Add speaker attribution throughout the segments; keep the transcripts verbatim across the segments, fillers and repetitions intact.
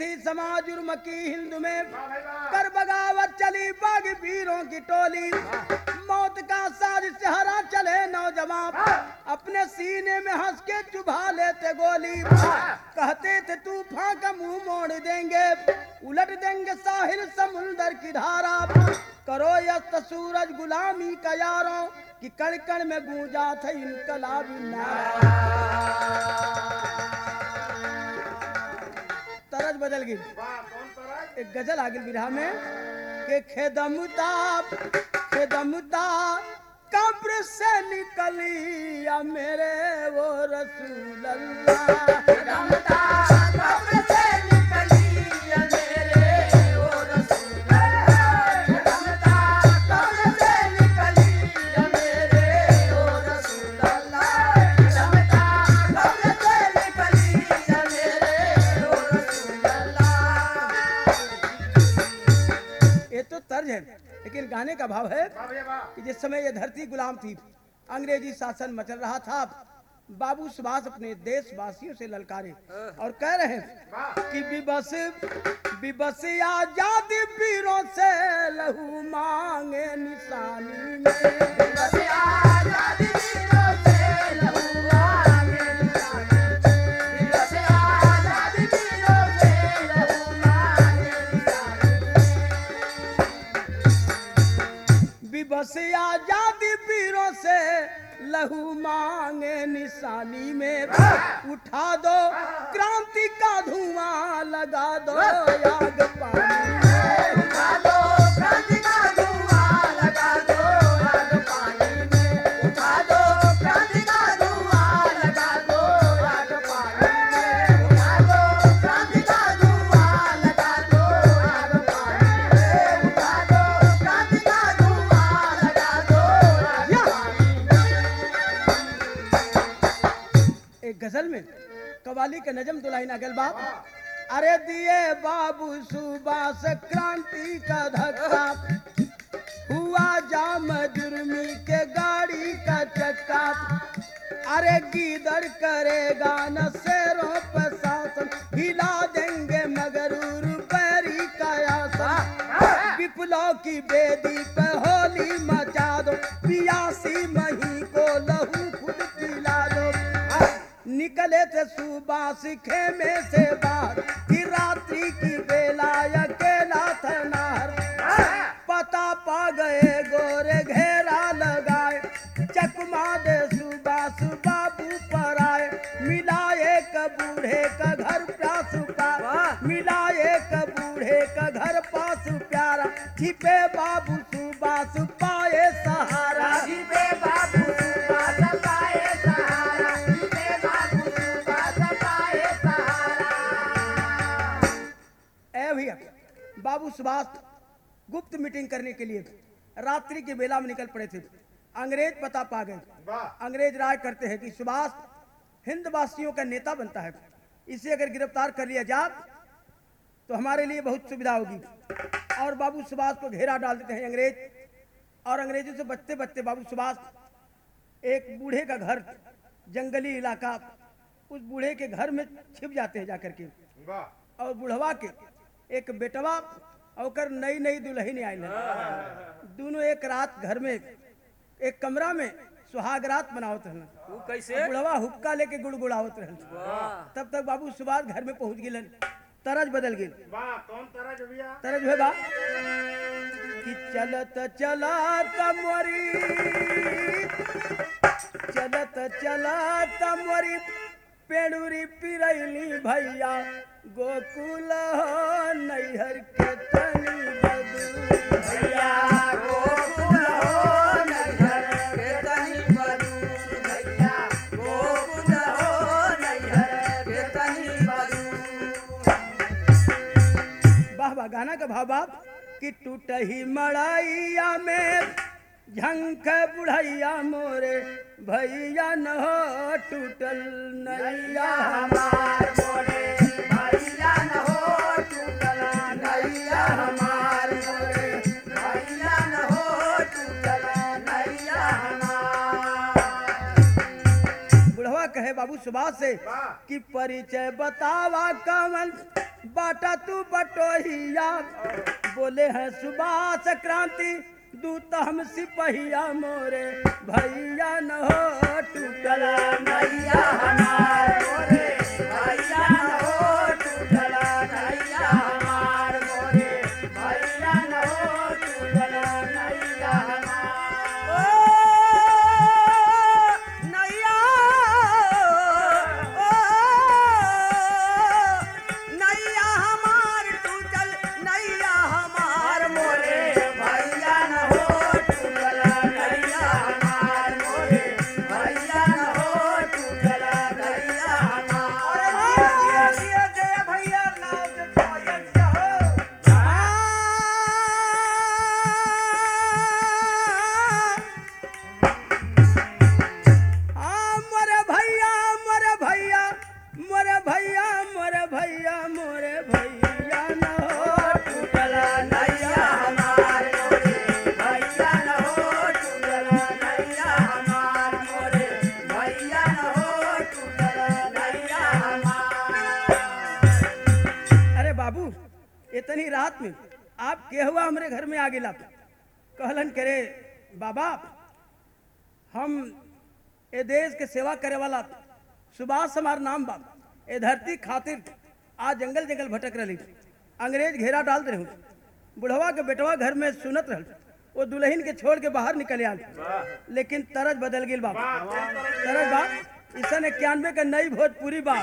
Speaker 1: बिगड़ी समाज जुर्म की हिंद में, कर बगावत चली बाग वीरों की टोली, मौत का साजिश हरा चले नौजवान, अपने सीने में हंस के चुभा लेते गोली, कहते थे तूफान का मुंह मोड़ देंगे, उलट देंगे साहिल समुंदर की धारा, करो यस्त सूरज गुलामी का यारों, कि कण कण में गूंजा था इनकलाबी नारा। तरज बदल गई, एक गजल आ गई बिरहा में कि खेदमुता खेदमुता कब्र से निकली या मेरे वो रसूल अल्लाह, खेदमुता कब्र से निकली या मेरे वो रसूल अल्लाह, खेदमुता कब्र से निकली या मेरे वो रसूल अल्लाह, खेदमुता कब्र से निकली या मेरे वो रसूल अल्लाह। ये तो तर्ज है, लेकिन गाने का भाव है कि जिस समय ये धरती गुलाम थी, अंग्रेजी शासन मचल रहा था, बाबू सुभाष अपने देशवासियों से ललकारे और कह रहे हैं कि विबस विबस आजादी वीरों से लहू मांगे निशानी में, विबस आजादी वीरों से लहू मांगे निशानी में, विबस आजादी वीरों से लहू मांगे विबस आजादी वीरों से लहू मांगे निशानी में, उठा दो क्रांति का धुआं लगा दो आग पानी में, उठा दो क्रांति का धुआं लगा दो आग पानी में, उठा दो क्रांति का धुआं लगा दो आग पानी में, उठा दो क्रांति का धुआं लगा दो आग पानी में, उठा दो क्रांति का धुआं लगा दो आग पानी में। एक गजल में कवाली का नजम दुलाइन अगल बाप, अरे दिए बाबू सुभाष क्रांति का धक्का, हुआ जाम जुर्मी के गाड़ी का चक्का, अरे गीदड़ करेगा न शेरों पर शासन, हिला देंगे मगरूर बैरी का आसन, विप्लव की बेदी पे होली मचा दो, पियासी मही को लहू खुद पिला दो, निकले थे सुभाष खेमे से बाहर, कि रात्रि की बेला अकेला था नार, पता पा गए गोरे घेरा लगाए, चकमा दे सुभाष बाबू पर आए, मिला एक बूढ़े का घर पास प्यारा, मिला एक बूढ़े का घर पास प्यारा, छिपे बाबू सुभाष पाए सहारा, छिपे बाबू सुभाष पाए सहारा, छिपे बाबू सुभाष पाए सहारा। ए भैया, बाबू सुभाष गुप्त मीटिंग करने के लिए रात्रि की बेला में निकल पड़े थे। अंग्रेज पता पा गए, अंग्रेज राय करते हैं कि सुभाष हिंद वासियों का नेता बनता है, इसे अगर गिरफ्तार कर लिया जाए तो हमारे लिए बहुत सुविधा होगी, और बाबू सुभाष को घेरा डाल देते हैं अंग्रेज, और अंग्रेजों से बचते बचते बाबू सुभाष एक बूढ़े का घर, जंगली इलाका, उस बूढ़े के घर में छिप जाते हैं जाकर के, और बुढ़वा के एक बेटवा और नई नई दुल्हन आयल है, दोनों एक रात घर में एक कमरा में सुहाग रात बनावत रहन,
Speaker 2: वो कैसे
Speaker 1: बुढ़वा हुक्का लेके गुड़गुड़ावत रहन, तब तक बाबू सुभाष घर में पहुंच गिलन, तरज बदल गई।
Speaker 3: वाह, कौन तरज भैया?
Speaker 1: तरज है बा कि चलत चलत मोरी चलत चलत मोरी पेड़ुरी पिरैली भैया, गोकुल हो नैहर के तनी बदू भैया, गोकुल हो नैहर के तनी बदू भैया, गोकुल हो नैहर के तनी बदू। वाह वाह, गाना का भाव बाप कि टूटही मड़ैया में झंख बुढ़ैया मोरे भैया न हो टूटल नैया हमार मोरे भैया न हो टूटल नैया हमार मोरे भैया न हो टूटल नैया हमार। बुढ़वा कहे बाबू सुभाष से कि परिचय बतावा कवन बाटा तू बटोहिया बोले हैं सुभाष क्रांति दूत हम सिपहिया मोरे भैया न हो टूटला नैया हमार मोरे भैया न हो टूटला नैया हमार मोरे भैया न हो टूटला नैया हमार ओ नैया ओ नैया हमार टूटल नैया हमार मोरे भैया न हो टूटला नैया हमार मोरे भैया न हो टूटला नैया हमार ये जय भैया नाव के पायन हो आ मोरे भैया मोरे भैया मोरे भैया मोरे भैया मोरे भैया न हो टूटला नैया हमार मोरे भैया न हो टूटला नैया हमार मोरे भैया न हो टूटला नैया हमार। अरे बाबू इतनी रात में आप के हुआ हमारे घर में आ गिला कहलन करे बाबा हम ए देश के सेवा करे वाला सुभाष हमार नाम बा ए धरती खातिर आज जंगल जंगल भटक रही अंग्रेज घेरा डाल रहे बुढ़वा के बेटवा घर में सुनत रह वो दुल्हन के छोड़ के बाहर निकले आल लेकिन तरज बदल गई बाप तरज बाप ईसन इक्यानवे का नई भोजपुरी बाप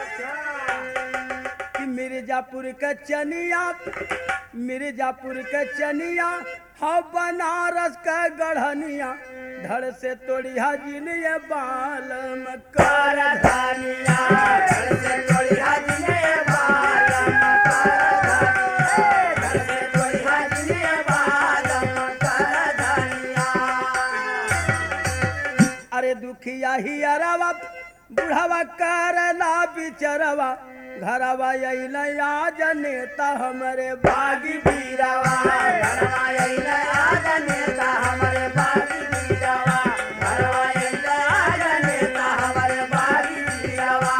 Speaker 1: कि मिर्जापुर का चनिया मिर्जापुर का चनिया हाँ बनारस का गढ़निया धड़ से तोड़िया जिनिया बाल मकर धानिया धड़ से तोड़िया जिनिया बाल मकर धड़ से तोड़िया जिनिया बाल मकर धानिया। अरे दुखिया ही अरवा बुढ़ावा करला बिचरवा घरवा अइला जनेता हमरे बागी बीरावा घरवा अइला जनेता हमरे बागी बीरावा घरवा अइला जनेता हमरे बागी बीरावा।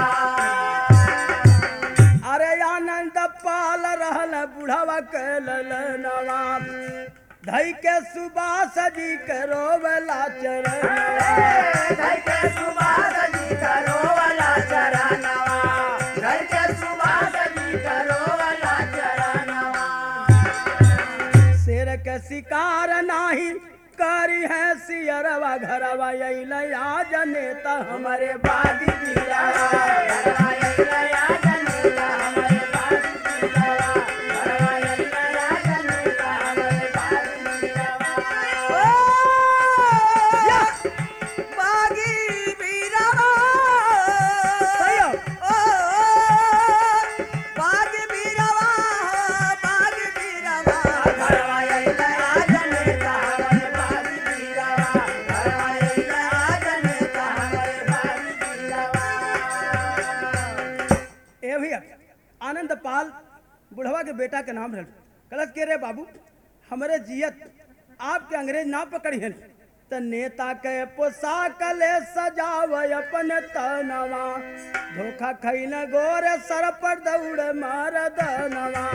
Speaker 1: अरे आनंद पाल रहल बुढ़ावा के ललनवा धई के सुबास जी करो वाला चरणवा धई के सुबास जी करो वाला चरणवा धई के सुबास जी करो वाला चरणवा। शेर के शिकार नाही करी है सियरवा घरवा अइला जनेता हमारे बागी बीरावा घरवा अइला जनेता हमारे बागी बीरावा घरवा अइला जनेता हमारे बागी बीरावा। ओ बागी बीरावा ओ बागी बीरावा बागी बीरावा घरवा अइला जनेता हमारे बागी बीरावा घरवा अइला जनेता हमारे बागी बीरावा। ए भैया आनंद पाल बुढ़वा के बेटा के नाम रह कलश के रे बाबू हमारे जियत आपके अंग्रेज ना पकड़ी है त नेता के पोशाक ले सजाव अपन तनवा धोखा खैल गोर सर पर दौड़ मार दनवा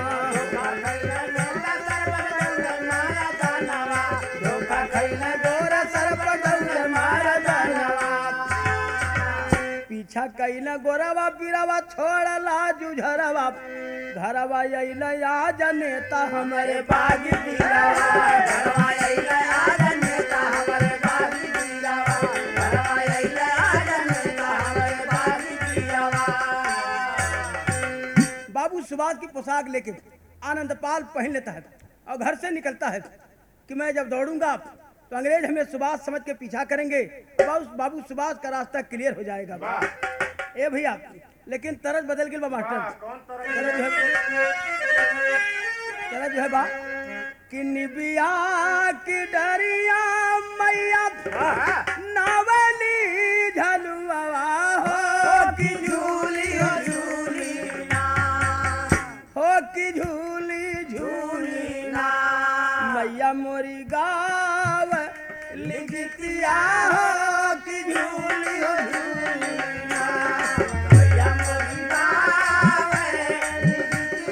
Speaker 1: धोखा खैल गोर सर पर दौड़ मार दनवा पीछा कैल गोरवा पीरवा छोड़ला जुझरवा घरवा अइला जनेता हमारे बागी बीरावा घरवा अइला जनेता हमारे बागी बीरावा घरवा अइला जनेता हमारे बागी बीरावा। बाबू सुभाष की पोशाक लेके आनंद पाल पहन लेता है और घर से निकलता है कि मैं जब दौड़ूंगा तो अंग्रेज हमें सुभाष समझ के पीछा करेंगे बाबू बाबू सुभाष का रास्ता क्लियर हो जाएगा। ए भैया लेकिन तरज बदल गई बा मास्टर तरज जो है तरज जो है बा कि निबिया की डरिया मैया नावली झलुआ हो कि झूली हो झूली ना हो कि झूली झूली ना मैया मोरी गाव लिखतिया हो कि झूली हो झूली ना मैया मोरी गाव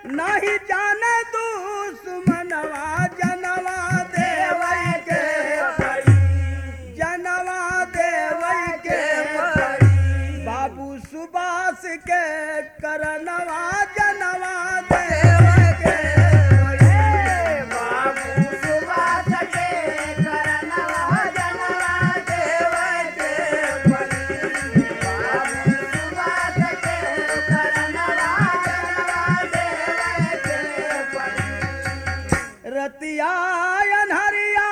Speaker 1: नहीं जाने दुश्मनवा जनवा देवई के परी जनवा देवई के परी बाबू सुभाष के करनवा जनवा देवई के परी बाबू सुभाष के करनवा जनवा देवई के परी बाबू सुभाष के करनवा जनवा देवई के परी रतिया अनहरिया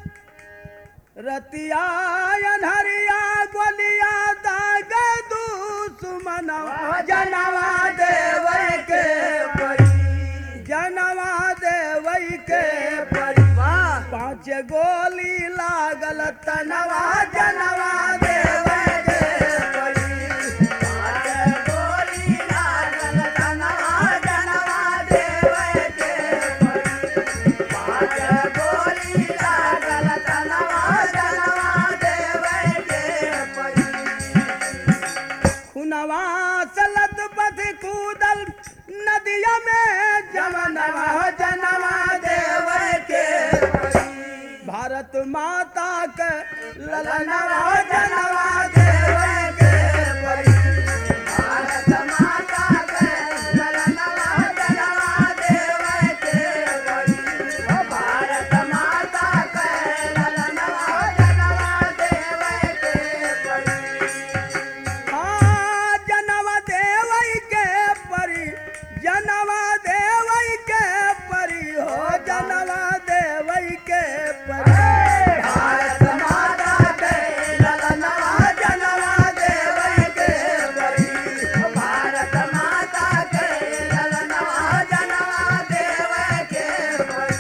Speaker 1: रतिया अनहरिया गोलिया दाग दुश्मनवा जनवा देवई के परी जनवा देवई के परी पांच गोली लागल तनवा जनवा देवई के परी पांच गोली लागल तनवा जनवा देवई के परी पांच गोली लागल तनवा जनवा देवई के परी खुनवा सलत पथ कूदल नदिया में जमनवा जनवा देवई के परी भारत माता के ललनवा जनवा देवई के परी भारत माता के ललनवा जनवा देवई के परी भारत माता के ललनवा जनवा देवई के परी हाँ जनवा देवई के परी जनवा देवई के परी हो जनवा देवई के परी भारत माता के ललनवा जनवा देवई के परी भारत माता के ललनवा जनवा देवई के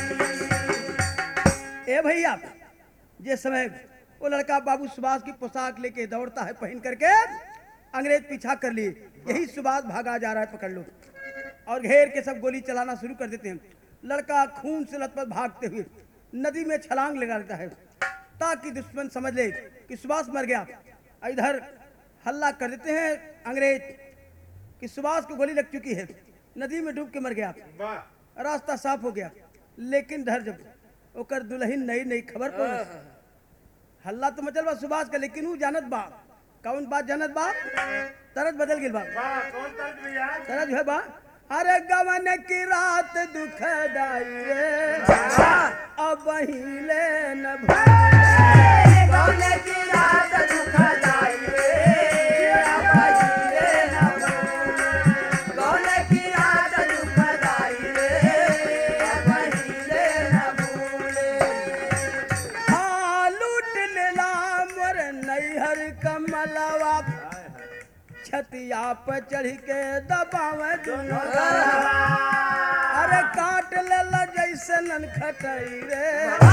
Speaker 1: परी ए भैया ये समय वो लड़का बाबू सुभाष की पोशाक लेके दौड़ता है पहन करके अंग्रेज पीछा कर लिए यही सुभाष भागा जा रहा है पकड़ लो और घेर के सब गोली चलाना शुरू कर देते हैं लड़का खून से लथपथ भागते हुए नदी में छलांग लगा लेता है ताकि दुश्मन समझ ले कि सुभाष मर गया इधर हल्ला कर देते हैं अंग्रेज कि सुभाष को गोली लग चुकी है नदी में डूब के मर गया रास्ता साफ हो गया लेकिन धर जब ओकर दुल्हन नई नई खबर पहुंच हल्ला तो मचल बा सुभाष का लेकिन वो जानत बा कौन बात जानत बा तरत बदल गेल बा तरत जो है बा अरे गवन की रात दुखदाई रे अब हिले न भूले गवन की रात दुखदाई रे अब हिले न भूले गवन की रात दुखदाई रे अब हिले न भूले हाँ लूट लेला मोर नैहर कमलवा छतिया पर चढ़ के दबावे दुनो अरे काट लेला जैसे ननखटाई रे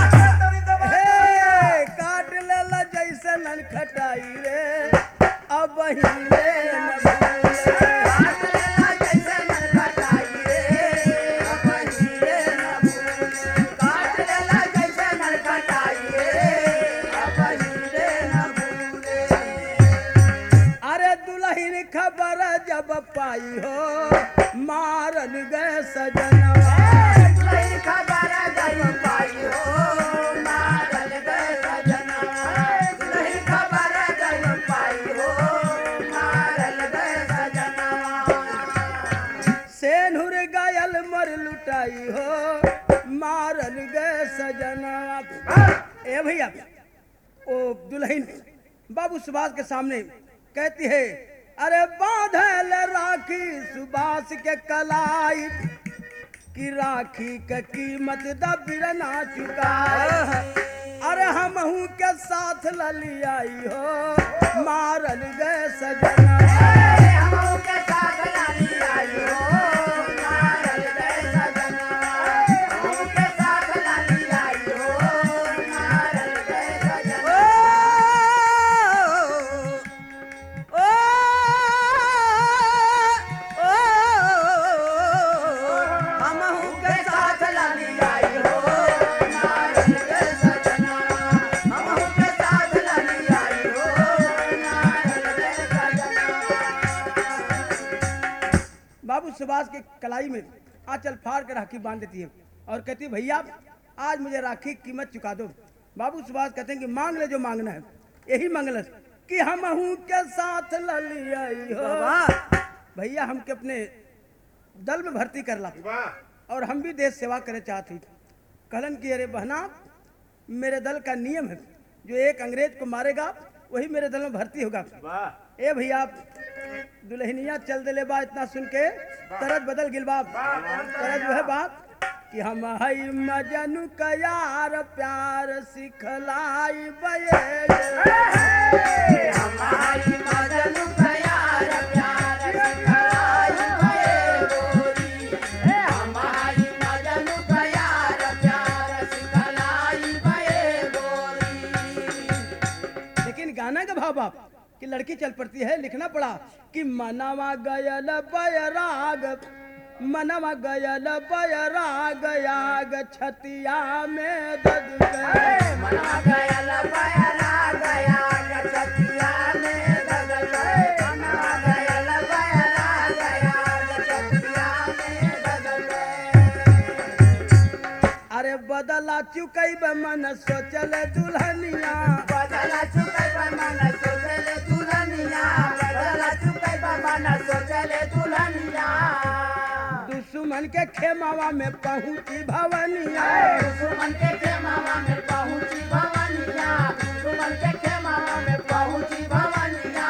Speaker 1: हे काट लेला जैसे ननखटाई रे अब हिले न भूले काट लेला जैसे ननखटाई रे अब हिले न भूले काट लेला जैसे ननखटाई रे अब हिले न भूले अरे दुल्हन खबर जब पाई हो मारन गए सजनवा दुल्हन खबर जब पाई हो मारन गए सजनवा दुल्हन खबर जब पाई हो मारन गए सजनवा सेनुर गयल मर लुटाई हो मारन गए सजनवा ए भैया ओ दुल्हन बाबू सुभाष के सामने कहती है अरे बांधल राखी सुभाष के कलाई की राखी के कीमत दबिर ना चुकाई अरे हमहू के साथ ललियाई हो मारल गए सजना हमहू के साथ ललियाई हो मारल गए सजना हमहू के साथ ललियाई हो मारल गए सजना ओ ओ हमहू के साथ ललियाई हो मारल गए सजना हमहू के साथ ललियाई हो मारल गए सजना। बाबू सुभाष के कलाई में आंचल फाड़ के राखी बांध देती है और कहती है भैया आज मुझे राखी की कीमत चुका दो। बाबू सुभाष कहते हैं कि मांग ले जो मांगना है। यही मंगलस कि हम हूँ के साथ ललिया हो भैया हमके अपने दल में भर्ती कर ला और हम भी देश सेवा करे चाहती। कहलन कि अरे बहना मेरे दल का नियम है जो एक अंग्रेज को मारेगा वही मेरे दल में भर्ती होगा। ए भैया दुल्हनिया चल दिले बा इतना सुन के तरज बदल गिल बाप तरज जो है बाप कि हम हई मजनू का यार प्यार सिखलाई बये
Speaker 2: हम हई मजनू का यार प्यार सिखलाई बये गोरी हम हई मजनू का यार प्यार सिखलाई बये गोरी।
Speaker 1: लेकिन गाना का भाव बाप कि लड़की चल पड़ती है लिखना पड़ा कि मनवा गयल बैराग मनवा गयल बैराग याग छतिया में दद गए
Speaker 2: मनवा गयल बैराग याग छतिया में दद गए मनवा गयल बैराग याग छतिया में दद गए।
Speaker 1: अरे बदला चुकई मन सोचल दुल्हनिया
Speaker 2: बदला चुकई मन सोचल दुल्हनिया बदला चुकई मन सोचल दुल्हनिया।
Speaker 1: दुश्मन के खेमावा में पहुंची भवनिया
Speaker 2: दुश्मन के खेमावा में पहुंची भवनिया दुश्मन के खेमावा में पहुंची भवनिया।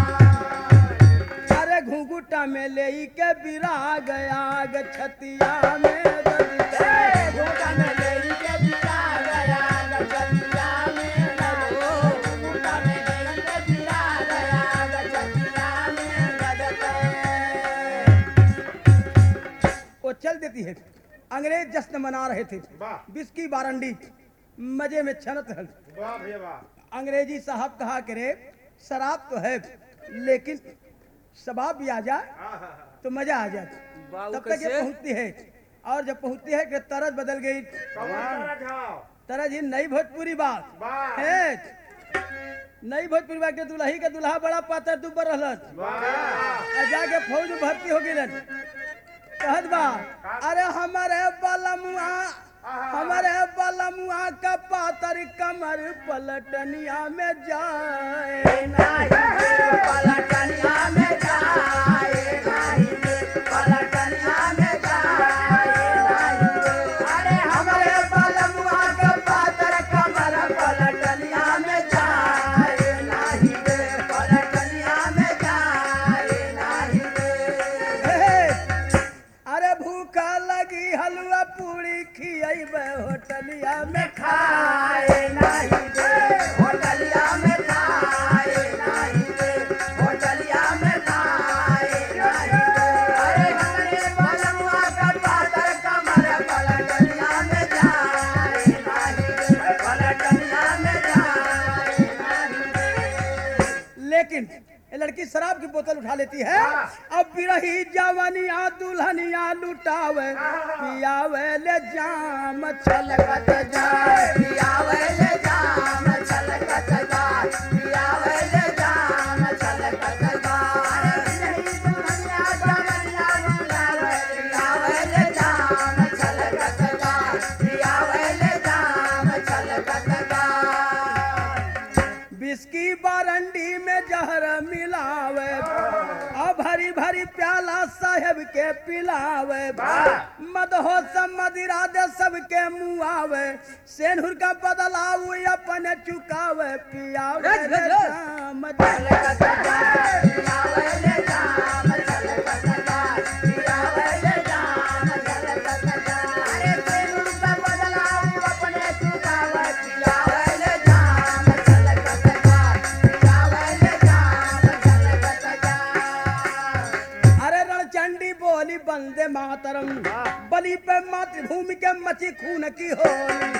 Speaker 1: अरे घुंघुटा में ले के विराग आग छतिया में दद गए
Speaker 2: घुंघुटा में ले के विराग आग छतिया में दद गए घुंघुटा में ले के विराग आग छतिया में दद गए।
Speaker 1: वो चल देती है। अंग्रेज जश्न मना रहे थे बिस्की बारंडी मजे में छनत है। अंग्रेजी साहब कहा करे शराब तो है लेकिन शबाब भी आ जाए तो मजा आ जाए। तब तक ये पहुंचती है और जब पहुंचती है कि तरज बदल गई। तरज ही नई भोजपुरी बात है नई भोजपुरी बात के दुल्ही के दुल्हा बड़ा पातर दुबर रहलत जाके फौज में भर्ती हो गई। कहत बा अरे हमारे बलमुआ हमारे बलमुआ का पातर कमर पलटनिया में जाए
Speaker 2: पलटनिया में जाए पलटनिया में जाए। अरे हमारे बलमुआ का पातर कमर पलटनिया में जाए नहीं पलटनिया में जाए नहीं।
Speaker 1: अरे भूखा लगी हलवा पूरी खियाइबे होटलिया में
Speaker 2: खाए नहीं दे होटलिया में खाए नहीं दे होटलिया में खाए नहीं दे। अरे हमारे बलमुआ का पातर कमर पलटनिया में जाए नहीं पलटनिया में जाए नहीं।
Speaker 1: लेकिन ये लड़की शराब की बोतल उठा लेती है। अब बिरही जवानिया दुल्हनिया लुटावे पियावे ले जाम छलकत जाए
Speaker 2: पियावे ले जाम छलकत जाए पियावे ले जाम छलकत जाए। नहीं दुल्हनिया जवनिया बुलावे पियावे ले जाम छलकत जाए पियावे ले जाम छलकत जाए।
Speaker 1: बिस्की बारंडी में जहर मिलावे अब भरी भरी प्याला साहेब के पिलावे मदहो मदिरा दे सबके मुआवे सेनुर का बदलाव अपन चुकावे पियावे ले जाम
Speaker 2: छलकत जाए पियावे ले जाम छलकत जाए पियावे ले जाम छलकत जाए। अरे सेनुर का बदलाव अपने चुकावे पियावे ले जाम छलकत जाए पियावे ले जाम छलकत जाए।
Speaker 1: अरे रणचंडी बोली बंदे मातरम बलि पे मातृभूमि के मची खून की होली।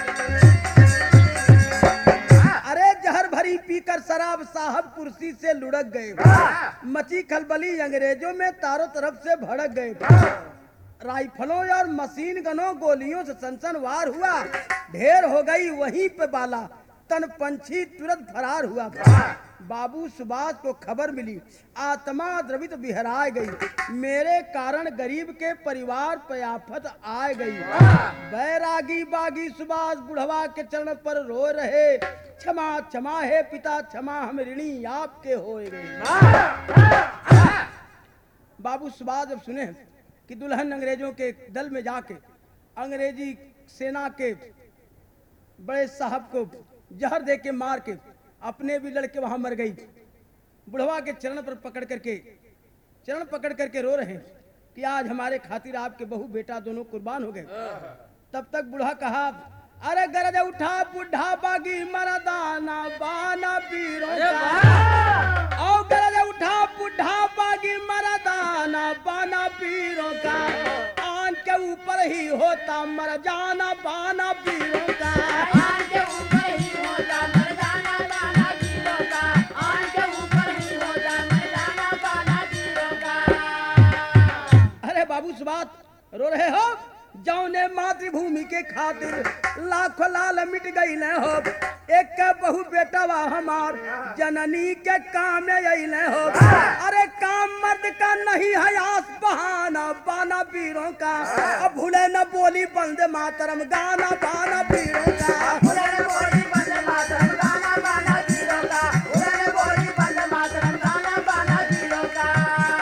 Speaker 1: अरे जहर भरी पीकर शराब साहब कुर्सी से लुढ़क गए मची खलबली अंग्रेजों में चारों तरफ से भड़क गए। राइफलों और मशीन गनों गोलियों से सनसनवार हुआ ढेर हो गई वहीं पे बाला तन पंछी तुरंत फरार हुआ। बाबू सुभाष को खबर मिली, आत्मा द्रवित बिहराए गई, मेरे कारण गरीब के परिवार पे आफत आ गई। बैरागी बागी सुभाष बुढ़वा के चरण पर रो रहे, क्षमा क्षमा है पिता क्षमा, हम ऋणी आपके होए गए। बाबू सुभाष जब सुने कि दुल्हन अंग्रेजों के दल में जाके अंग्रेजी सेना के बड़े साहब को जहर दे के मार के अपने भी लड़के वहां मर गई, बुढ़वा के चरण पर पकड़ करके चरण पकड़ करके रो रहे हैं कि आज हमारे खातिर आपके बहू बेटा दोनों कुर्बान हो गए। तब तक बुढ़ा कहा, अरे गरज उठा बुढ़ा बागी मरदाना बाना पीरों का, और गरज उठा बुढ़ा बागी मरदाना बाना पीरों का, आन के ऊपर ही होता मर जाना बाना पीरों का,
Speaker 2: आन के ऊपर ही होता मर जाना बाना पीरों का, आन के ऊपर ही होता मर जाना बाना पीरों का।
Speaker 1: अरे बाबू सुभाष रो रहे हो, जौने मातृभूमि के खातिर लाखों लाल मिट गई न हो, एक के बहु बेटवा हमार जननी के काम में अइले हो। अरे काम मर्द का नहीं है आस बहाना बाना पीरों का, अब भूले न बोली बंदे मातरम गाना बाना पीरों का,
Speaker 2: भूले न बोली बंदे मातरम गाना बाना पीरों का, भूले न बोली बंदे मातरम गाना बाना पीरों का।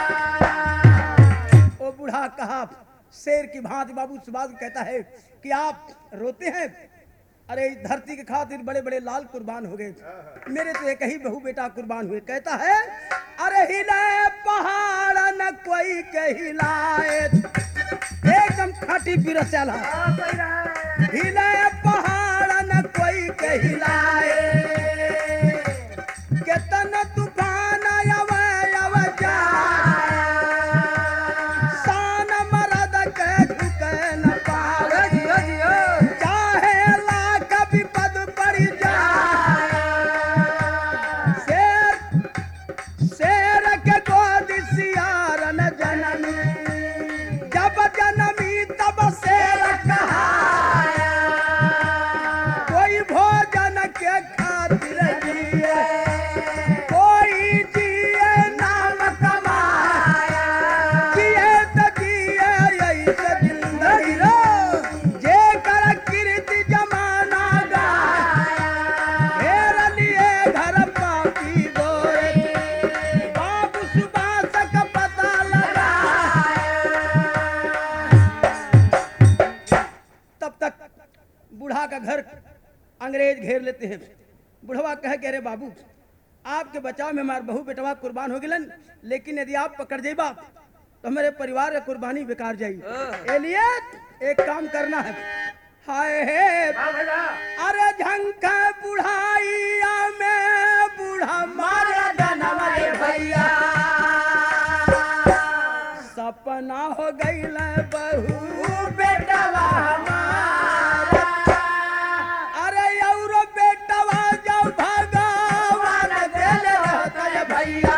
Speaker 1: ओ बूढ़ा कहा शेर की भांति बाबू सुभाष कहता है कि आप रोते हैं, अरे इस धरती के खातिर बड़े बड़े लाल कुर्बान हो गए, मेरे तो एक ही बहू बेटा कुर्बान हुए। कहता है, अरे हिले पहाड़ न कोई के हिलाए, एकदम खाटी बिरसला, हिले पहाड़ न कोई के हिलाए, केतन तूफान आवे आवे जाए, शान मरद के झुके न पावे, चाहे लाख विपद पड़ जाए, शेर शेर के गोद सियार न जनमी, जब जनमी तब शेर कहाया, कोई भोजन के खातिर जिए, कोई जिए नाम कमाया, जिए तो जिए ऐसे जिंदगी रो, जे कर कीर्ति जमाना गाया, मेरे लिए घर पापी गोरे, बाबू सुभाष का पता लगाया। तब तक बूढ़ा का घर अंग्रेज घेर लेते हैं। बुढ़वा कह के, अरे बाबू आपके बचाव में हमार बहू बेटवा कुर्बान हो गिलन, लेकिन यदि आप पकड़ जाइबा तो हमारे परिवार की कुर्बानी बेकार जाई, ए लिए एक काम करना है। हाय हे अरे झंका बुढ़ाइया में बूढ़ा मारा जनम रे भैया, सपना हो गईल बहू बेटवा हमारा, अरे औरो बेटवा जब भगवान देले रहता भैया,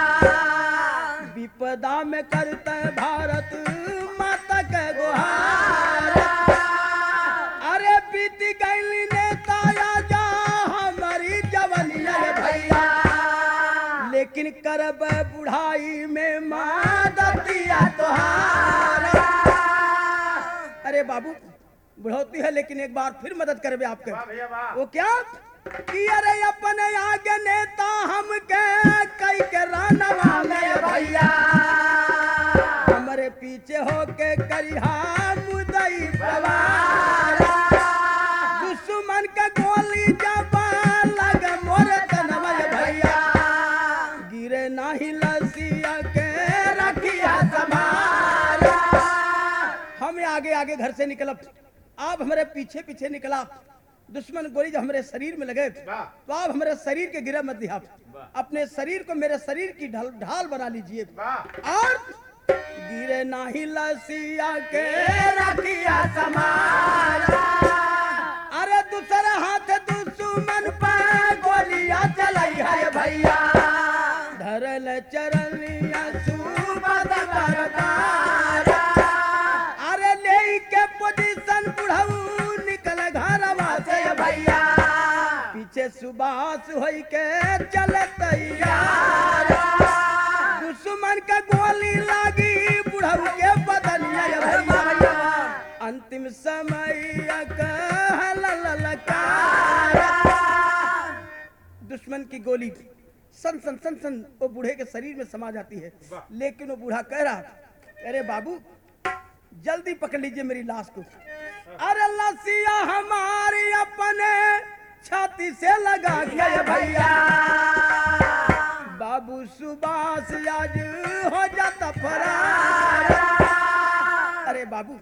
Speaker 1: विपदा में करते भारत माता के गुहार, अरे बीत गईल नेता जा हमारी जवनिया रे भैया, लेकिन करब बुढ़ाई में मादतिया तोहारा। अरे बाबू बुढ़ौती है लेकिन एक बार फिर मदद करबे आपके, वो क्या कि अरे अपने आगे नेता हमके कई के रानवा में भैया, हमारे पीछे होके करिहा मुदई पवारा, दुश्मन के गोली जब लग मोरे तनवा भैया, गिरे नाही लसिया के रखिया समारा। हम आगे आगे घर से निकलब, आप हमारे पीछे पीछे निकला, दुश्मन गोली जब हमारे शरीर में लगे तो आप हमारे शरीर के गिरा मत दिया, अपने शरीर को मेरे शरीर की ढाल ढाल बना लीजिए, और गिरे नाही लसिया के रखिया समारा, अरे दूसरा हाथ दुश्मन पर गोलियां चलाई है भैया, धरल चरनिया सुबद करतारा, अरे ले के पोजीशन बुढ़ऊ निकल घरवा से भैया, पीछे सुबास होई के चले तैयार दुश्मन का गोली लागी बुढ़ऊ के बदनिया ये भैया अंतिम समय दुश्मन की गोली सन सन सन सन वो बूढ़े के शरीर में समा जाती है। लेकिन वो बूढ़ा कह रहा, अरे बाबू जल्दी पकड़ लीजिए मेरी लाश को। अरे लसिया हमारी अपने छाती से लगा गए भैया बाबू सुबास आज हो जाता फरार। अरे बाबू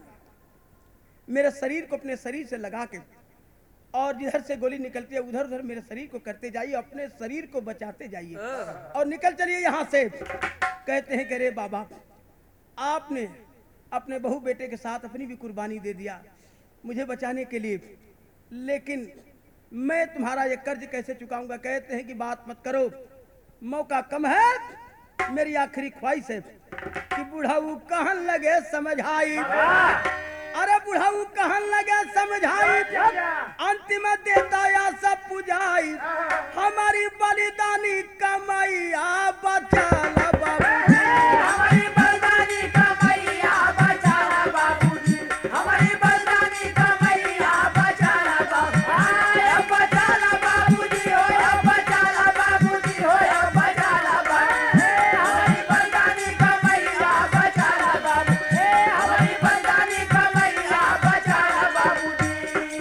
Speaker 1: मेरे शरीर को अपने शरीर से लगा के और जिधर से गोली निकलती है उधर उधर मेरे शरीर को करते जाइए, अपने शरीर को बचाते जाइए और निकल चलिए यहाँ से। कहते हैं कि अरे बाबा आपने अपने बहू बेटे के साथ अपनी भी कुर्बानी दे दिया मुझे बचाने के लिए, लेकिन मैं तुम्हारा ये कर्ज कैसे चुकाऊंगा। कहते हैं कि बात मत करो, मौका कम है, मेरी आखिरी ख्वाहिश है कि बुढ़ाऊ कहन लगे समझाई। अरे बुढ़ाऊ कहन लगे समझाई अंतिम देता या सब पुजाई हमारी बलिदानी कमैया बचाला बाबू
Speaker 2: हमारी बलिदानी कमैया बचाला बाबूजी हमारी बलिदानी कमैया बचाला बाबू बचाला बाबूजी हो या बचाला बाबूजी हो या बचाला बाबू हमारी बलिदानी कमैया बचाला बाबू हमारी बलिदानी कमैया बचाला बाबूजी।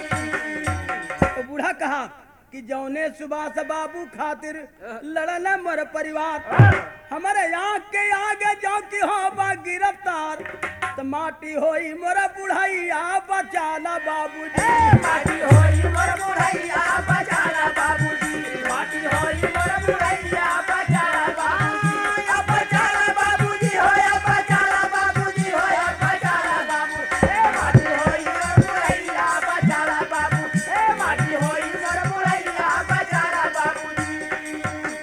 Speaker 1: तो बूढ़ा कहा कि जौने सुबास बाबू खातिर लड़न मर परिवार हमारे आँख के आगे जो की हो बा गिरफ्तार तो माटी होई मोरा बुढ़ैया बचाला बाबूजी
Speaker 2: माटी होई मोर बुढ़ैया बचाला बाबूजी माटी होई मोर बुढ़ैया बचाला बाबूजी अब बचाला बाबूजी होया बचाला बाबूजी होया बचाला बाबू ए माटी होई मोर बुढ़ैया बचाला बाबू ए माटी होई मोर बुढ़ैया बचाला बाबूजी।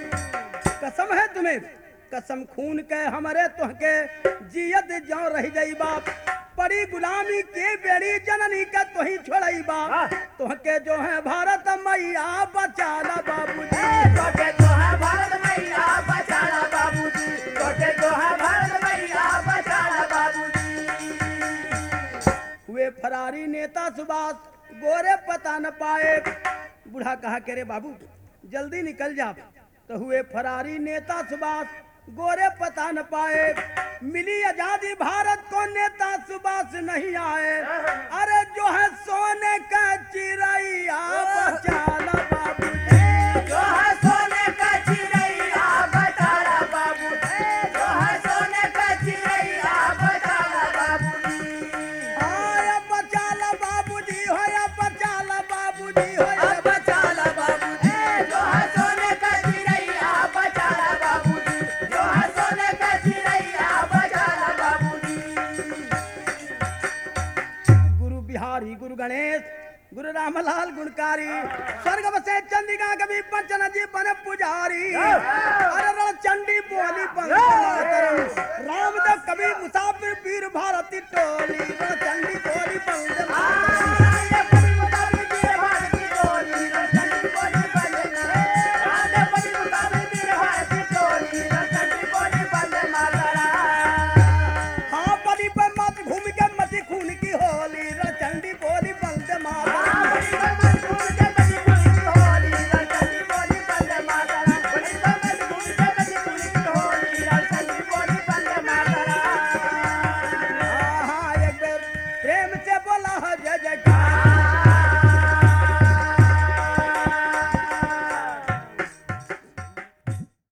Speaker 1: कसम है तुम्हें कसम खून के हमारे तुहके जियत जो रह जाई बाप पड़ी गुलामी के बेड़ी जननी का तो ही छोड़ई बाप तुहके जो है भारत मैया बचाला बाबूजी
Speaker 2: छोटे जो है भारत मैया बचाला बाबूजी छोटे जो है भारत मैया बचाला बाबूजी।
Speaker 1: हुए फरारी नेता सुभाष गोरे पता न पाए। बूढ़ा कहा के रे बाबू जल्दी निकल जा। तो हुए फरारी नेता सुभाष गोरे पता न पाए। मिली आजादी भारत को नेता सुभाष नहीं आए। अरे जो है सोने का चिरैया बचाला बाबूजी
Speaker 2: जो है सोने का चिरैया बचाला बाबू जो है सोने का चिरैया बचाला बाबूजी
Speaker 1: आया बचाला बाबूजी होया बचाला बाबूजी होया
Speaker 2: बचाला बाबूजी जो है सोने का चिरैया बचाला बाबूजी जो है सोने का चिरैया बचाला बाबूजी।
Speaker 1: गुरु बिहारी गुरु गणेश गुरु रामलाल गुणकारी स्वर्ग बसे चंदिका कवि पंचन जी बन पुजारी अरे रण चंडी बोली पंच रामदेव कवि मुसाफिर वीर भारती टोली रण चंडी